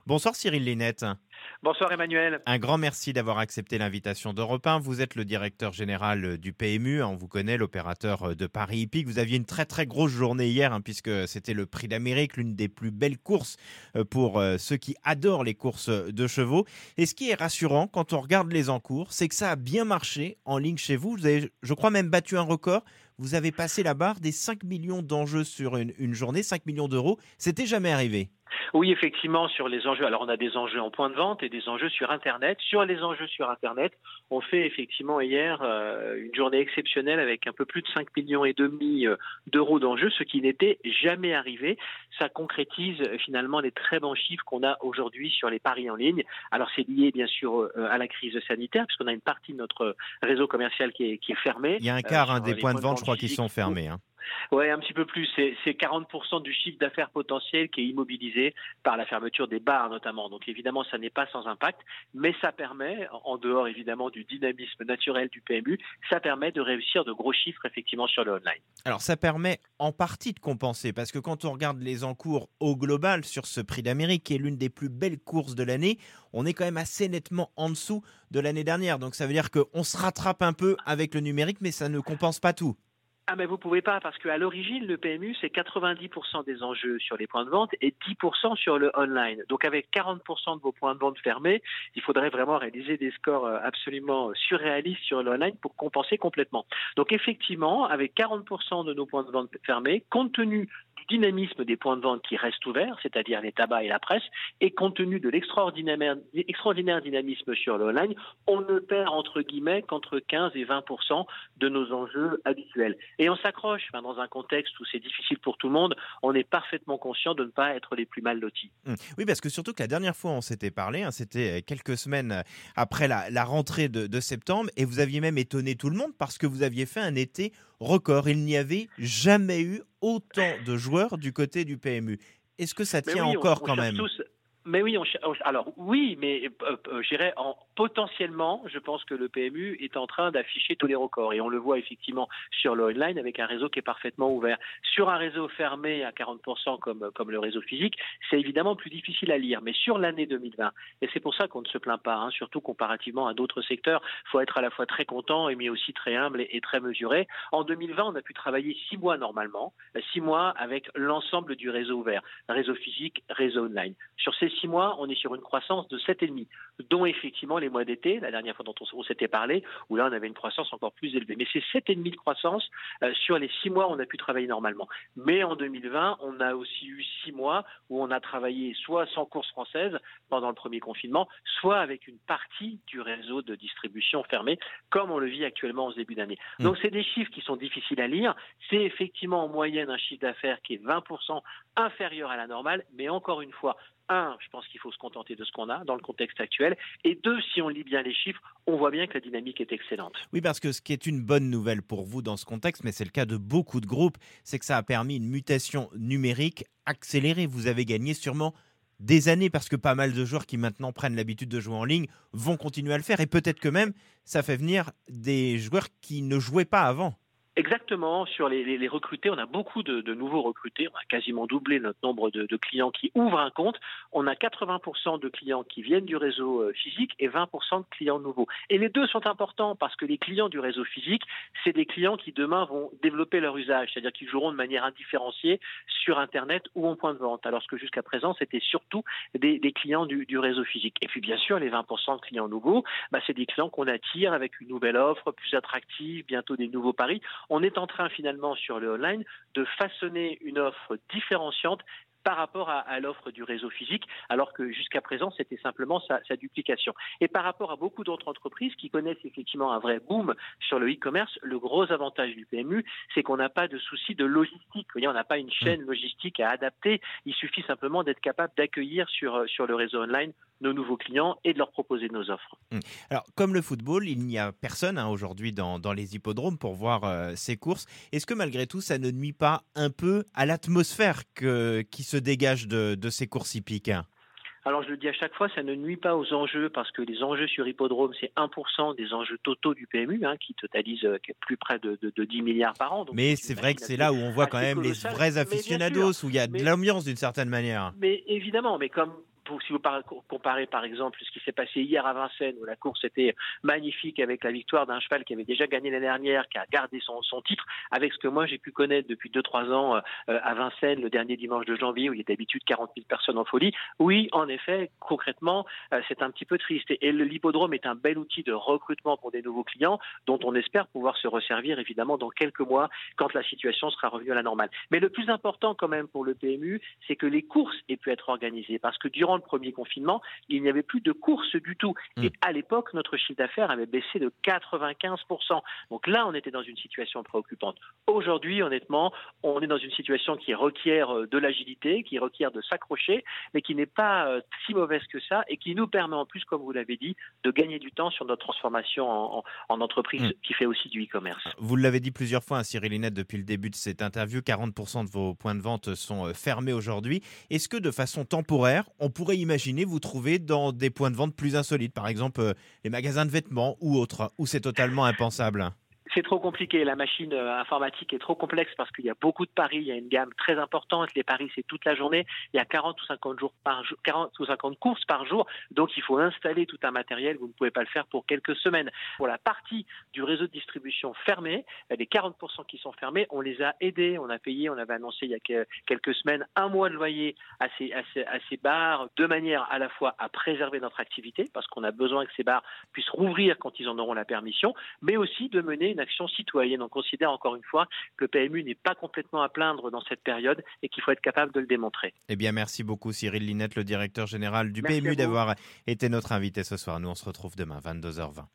Bonsoir Cyril Linette. Bonsoir Emmanuel. Un grand merci d'avoir accepté l'invitation d'Europe 1. Vous êtes le directeur général du PMU. On vous connaît, l'opérateur de Paris Hippique. Vous aviez une très très grosse journée hier, puisque c'était le Prix d'Amérique, l'une des plus belles courses pour ceux qui adorent les courses de chevaux. Et ce qui est rassurant quand on regarde les encours, c'est que ça a bien marché en ligne chez vous. Vous avez, je crois, même battu un record. Vous avez passé la barre des 5 millions d'enjeux sur une journée, 5 millions d'euros. C'était jamais arrivé. Oui, effectivement, sur les enjeux. Alors, on a des enjeux en point de vente et des enjeux sur Internet. Sur les enjeux sur Internet, on fait effectivement hier une journée exceptionnelle avec un peu plus de 5 millions et demi d'euros d'enjeux, ce qui n'était jamais arrivé. Ça concrétise finalement les très bons chiffres qu'on a aujourd'hui sur les paris en ligne. Alors, c'est lié bien sûr à la crise sanitaire, puisqu'on a une partie de notre réseau commercial qui est fermé. Il y a un quart des Les points points de de vente, je vente crois, qui physiques. sont fermés. Ouais, un petit peu plus. C'est 40% du chiffre d'affaires potentiel qui est immobilisé par la fermeture des bars notamment. Donc évidemment, ça n'est pas sans impact, mais ça permet, en dehors évidemment du dynamisme naturel du PMU, ça permet de réussir de gros chiffres effectivement sur le online. Alors ça permet en partie de compenser, parce que quand on regarde les encours au global sur ce Prix d'Amérique, qui est l'une des plus belles courses de l'année, on est quand même assez nettement en dessous de l'année dernière. Donc ça veut dire qu'on se rattrape un peu avec le numérique, mais ça ne compense pas tout. Ah mais vous pouvez pas, parce qu'à l'origine, le PMU, c'est 90% des enjeux sur les points de vente et 10% sur le online. Donc avec 40% de vos points de vente fermés, il faudrait vraiment réaliser des scores absolument surréalistes sur le online pour compenser complètement. Donc effectivement, avec 40% de nos points de vente fermés, compte tenu du dynamisme des points de vente qui restent ouverts, c'est-à-dire les tabacs et la presse, et compte tenu de l'extraordinaire dynamisme sur le online, on ne perd entre guillemets qu'entre 15 et 20% de nos enjeux habituels. Et on s'accroche, dans un contexte où c'est difficile pour tout le monde, on est parfaitement conscient de ne pas être les plus mal lotis. Oui, parce que surtout que la dernière fois on s'était parlé, c'était quelques semaines après la rentrée de septembre, et vous aviez même étonné tout le monde parce que vous aviez fait un été record. Il n'y avait jamais eu autant de joueurs du côté du PMU. Est-ce que ça Mais tient oui, encore on quand cherche même? tous. Mais oui, alors oui, mais je dirais potentiellement, je pense que le PMU est en train d'afficher tous les records et on le voit effectivement sur le online avec un réseau qui est parfaitement ouvert. Sur un réseau fermé à 40% comme le réseau physique, c'est évidemment plus difficile à lire. Mais sur l'année 2020, et c'est pour ça qu'on ne se plaint pas, surtout comparativement à d'autres secteurs, il faut être à la fois très content mais aussi très humble et très mesuré. En 2020, on a pu travailler 6 mois normalement, 6 mois avec l'ensemble du réseau ouvert, réseau physique, réseau online. Sur ces 6 mois, on est sur une croissance de 7,5, dont effectivement les mois d'été, la dernière fois dont on s'était parlé, où là on avait une croissance encore plus élevée. Mais c'est 7,5 de croissance sur les 6 mois où on a pu travailler normalement. Mais en 2020, on a aussi eu 6 mois où on a travaillé soit sans course française pendant le premier confinement, soit avec une partie du réseau de distribution fermé, comme on le vit actuellement en ce début d'année. Donc c'est des chiffres qui sont difficiles à lire. C'est effectivement en moyenne un chiffre d'affaires qui est 20% inférieur à la normale, mais encore une fois, je pense qu'il faut se contenter de ce qu'on a dans le contexte actuel. Et deux, si on lit bien les chiffres, on voit bien que la dynamique est excellente. Oui, parce que ce qui est une bonne nouvelle pour vous dans ce contexte, mais c'est le cas de beaucoup de groupes, c'est que ça a permis une mutation numérique accélérée. Vous avez gagné sûrement des années parce que pas mal de joueurs qui maintenant prennent l'habitude de jouer en ligne vont continuer à le faire. Et peut-être que même ça fait venir des joueurs qui ne jouaient pas avant. Exactement, sur les recrutés, on a beaucoup de nouveaux recrutés, on a quasiment doublé notre nombre de clients qui ouvrent un compte, on a 80% de clients qui viennent du réseau physique et 20% de clients nouveaux. Et les deux sont importants parce que les clients du réseau physique, c'est des clients qui demain vont développer leur usage, c'est-à-dire qu'ils joueront de manière indifférenciée sur Internet ou en point de vente, alors que jusqu'à présent, c'était surtout des clients du réseau physique. Et puis bien sûr, les 20% de clients nouveaux, c'est des clients qu'on attire avec une nouvelle offre plus attractive, bientôt des nouveaux paris. On est en train finalement sur le online de façonner une offre différenciante par rapport à l'offre du réseau physique, alors que jusqu'à présent, c'était simplement sa duplication. Et par rapport à beaucoup d'autres entreprises qui connaissent effectivement un vrai boom sur le e-commerce, le gros avantage du PMU, c'est qu'on n'a pas de souci de logistique. Vous voyez, on n'a pas une chaîne logistique à adapter. Il suffit simplement d'être capable d'accueillir sur le réseau online nos nouveaux clients et de leur proposer nos offres. Alors, comme le football, il n'y a personne aujourd'hui dans les hippodromes pour voir ces courses. Est-ce que malgré tout, ça ne nuit pas un peu à l'atmosphère qui se dégage de ces courses hippiques? Alors je le dis à chaque fois, ça ne nuit pas aux enjeux parce que les enjeux sur hippodrome, c'est 1% des enjeux totaux du PMU qui totalisent plus près de 10 milliards par an. Donc Mais c'est vrai que c'est là où on voit quand même les vrais Mais bien sûr, aficionados, où il y a de mais l'ambiance d'une certaine manière. Mais évidemment, mais comme si vous comparez par exemple ce qui s'est passé hier à Vincennes, où la course était magnifique avec la victoire d'un cheval qui avait déjà gagné l'année dernière, qui a gardé son titre, avec ce que moi j'ai pu connaître depuis 2-3 ans à Vincennes, le dernier dimanche de janvier, où il y a d'habitude 40 000 personnes en folie. Oui, en effet, concrètement, c'est un petit peu triste. Et l'hippodrome est un bel outil de recrutement pour des nouveaux clients, dont on espère pouvoir se resservir évidemment dans quelques mois, quand la situation sera revenue à la normale. Mais le plus important quand même pour le PMU, c'est que les courses aient pu être organisées, parce que durant le premier confinement, il n'y avait plus de courses du tout. Et à l'époque, notre chiffre d'affaires avait baissé de 95%. Donc là, on était dans une situation préoccupante. Aujourd'hui, honnêtement, on est dans une situation qui requiert de l'agilité, qui requiert de s'accrocher, mais qui n'est pas si mauvaise que ça, et qui nous permet en plus, comme vous l'avez dit, de gagner du temps sur notre transformation en entreprise qui fait aussi du e-commerce. Vous l'avez dit plusieurs fois, Cyril Linette, depuis le début de cette interview, 40% de vos points de vente sont fermés aujourd'hui. Est-ce que de façon temporaire, on pourrait imaginer vous trouver dans des points de vente plus insolites, par exemple les magasins de vêtements ou autres, où c'est totalement impensable? C'est trop compliqué. La machine informatique est trop complexe parce qu'il y a beaucoup de paris. Il y a une gamme très importante. Les paris, c'est toute la journée. Il y a 40 ou 50 40 ou 50 courses par jour. Donc, il faut installer tout un matériel. Vous ne pouvez pas le faire pour quelques semaines. Pour la partie du réseau de distribution fermé, les 40% qui sont fermés, on les a aidés. On a payé, on avait annoncé il y a quelques semaines, 1 mois de loyer à ces bars, de manière à la fois à préserver notre activité, parce qu'on a besoin que ces bars puissent rouvrir quand ils en auront la permission, mais aussi de mener une action citoyenne. On considère encore une fois que le PMU n'est pas complètement à plaindre dans cette période et qu'il faut être capable de le démontrer. Eh bien, merci beaucoup Cyril Linette, le directeur général du Merci PMU, d'avoir été notre invité ce soir. Nous, on se retrouve demain, 22h20.